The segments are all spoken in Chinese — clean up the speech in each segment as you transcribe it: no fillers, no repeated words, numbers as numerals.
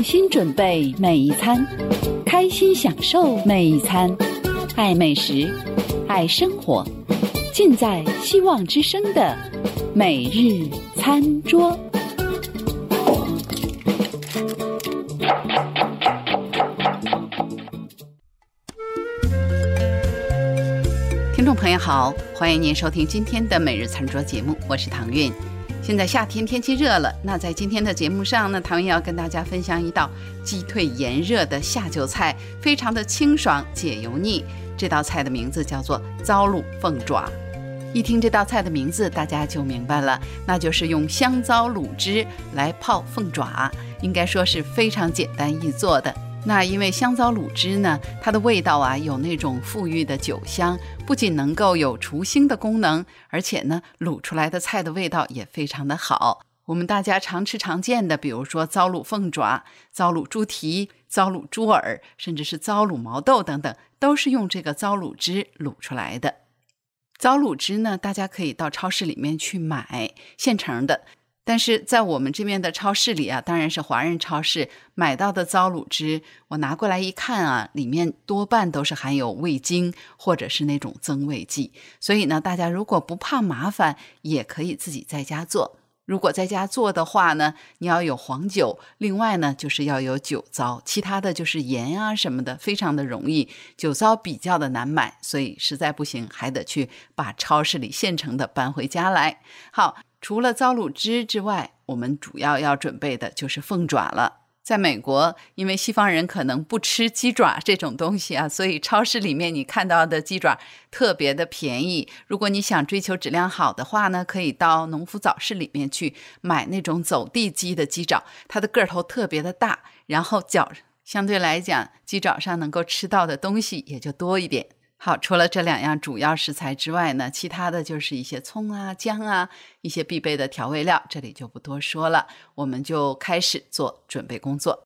用心准备每一餐，开心享受每一餐，爱美食，爱生活，尽在希望之声的每日餐桌。听众朋友好，欢迎您收听今天的每日餐桌节目，我是唐韵。现在夏天天气热了，那在今天的节目上呢，唐韵要跟大家分享一道击退炎热的下酒菜，非常的清爽解油腻。这道菜的名字叫做糟卤凤爪。一听这道菜的名字，大家就明白了，那就是用香糟卤汁来泡凤爪，应该说是非常简单易做的。那因为香糟卤汁呢，它的味道啊有那种馥郁的酒香，不仅能够有除腥的功能，而且呢卤出来的菜的味道也非常的好。我们大家常吃常见的，比如说糟卤凤爪、糟卤猪蹄、糟卤猪耳，甚至是糟卤毛豆等等，都是用这个糟卤汁卤出来的。糟卤汁呢，大家可以到超市里面去买现成的，但是在我们这边的超市里啊，当然是华人超市买到的糟卤汁，我拿过来一看啊，里面多半都是含有味精或者是那种增味剂，所以呢，大家如果不怕麻烦，也可以自己在家做。如果在家做的话呢，你要有黄酒，另外呢就是要有酒糟，其他的就是盐啊什么的，非常的容易。酒糟比较的难买，所以实在不行还得去把超市里现成的搬回家来。好，除了糟卤汁之外，我们主要准备的就是凤爪了。在美国，因为西方人可能不吃鸡爪这种东西啊，所以超市里面你看到的鸡爪特别的便宜。如果你想追求质量好的话呢，可以到农夫早市里面去买那种走地鸡的鸡爪，它的个头特别的大，然后脚相对来讲鸡爪上能够吃到的东西也就多一点。好，除了这两样主要食材之外呢，其他的就是一些葱啊、姜啊，一些必备的调味料，这里就不多说了，我们就开始做准备工作。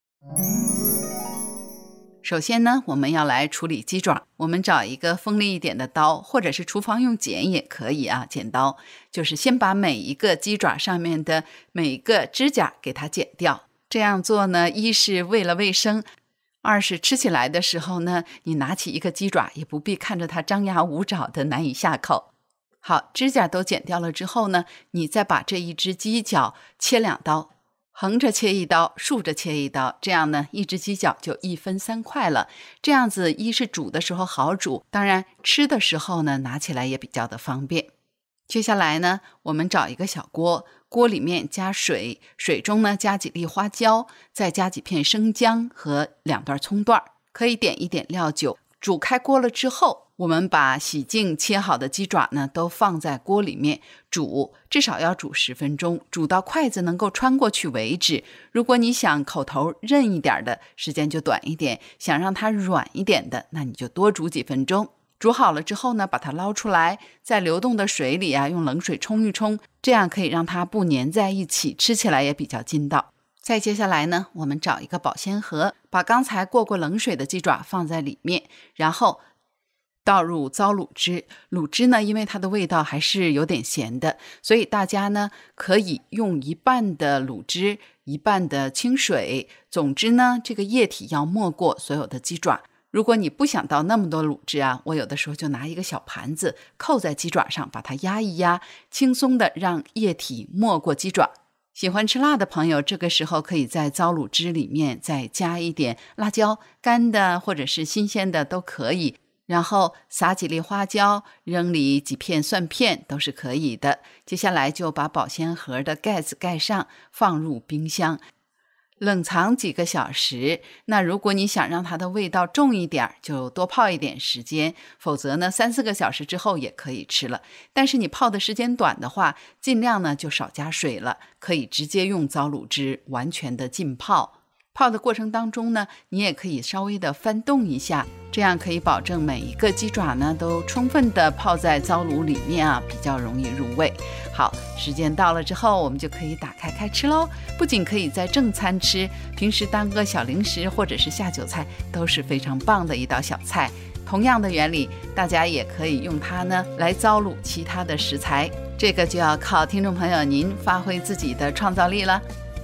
首先呢，我们要来处理鸡爪，我们找一个锋利一点的刀，或者是厨房用剪也可以啊，剪刀，就是先把每一个鸡爪上面的每一个指甲给它剪掉。这样做呢，一是为了卫生，二是吃起来的时候呢，你拿起一个鸡爪也不必看着它张牙舞爪的难以下口。好，指甲都剪掉了之后呢，你再把这一只鸡脚切2刀，横着切1刀，竖着切1刀，这样呢，一只鸡脚就1分3块了。这样子一是煮的时候好煮，当然吃的时候呢，拿起来也比较的方便。接下来呢，我们找一个小锅，锅里面加水，水中呢加几粒花椒，再加几片生姜和2段葱段，可以点一点料酒。煮开锅了之后，我们把洗净切好的鸡爪呢都放在锅里面煮，至少要煮10分钟，煮到筷子能够穿过去为止。如果你想口头韧一点的，时间就短一点，想让它软一点的，那你就多煮几分钟。煮好了之后呢，把它捞出来，在流动的水里啊，用冷水冲一冲，这样可以让它不粘在一起，吃起来也比较筋道。再接下来呢，我们找一个保鲜盒，把刚才过冷水的鸡爪放在里面，然后倒入糟卤汁。卤汁呢，因为它的味道还是有点咸的，所以大家呢可以用1半的卤汁，1半的清水。总之呢，这个液体要没过所有的鸡爪。如果你不想倒那么多卤汁啊，我有的时候就拿一个小盘子扣在鸡爪上，把它压一压，轻松的让液体没过鸡爪。喜欢吃辣的朋友，这个时候可以在糟卤汁里面再加一点辣椒，干的或者是新鲜的都可以，然后撒几粒花椒，扔里几片蒜片都是可以的。接下来就把保鲜盒的盖子盖上，放入冰箱冷藏几个小时。那如果你想让它的味道重一点，就多泡一点时间，否则呢3-4个小时之后也可以吃了。但是你泡的时间短的话，尽量呢就少加水了，可以直接用糟卤汁完全的浸泡。泡的过程当中呢，你也可以稍微的翻动一下，这样可以保证每一个鸡爪呢都充分的泡在糟卤里面啊，比较容易入味。好，时间到了之后，我们就可以打开开吃喽。不仅可以在正餐吃，平时当个小零食或者是下酒菜都是非常棒的一道小菜。同样的原理，大家也可以用它呢来糟卤其他的食材，这个就要靠听众朋友您发挥自己的创造力了。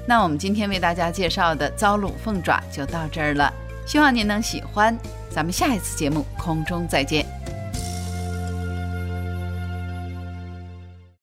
那我们今天为大家介绍的糟卤凤爪就到这儿了，希望您能喜欢。咱们下一次节目空中再见。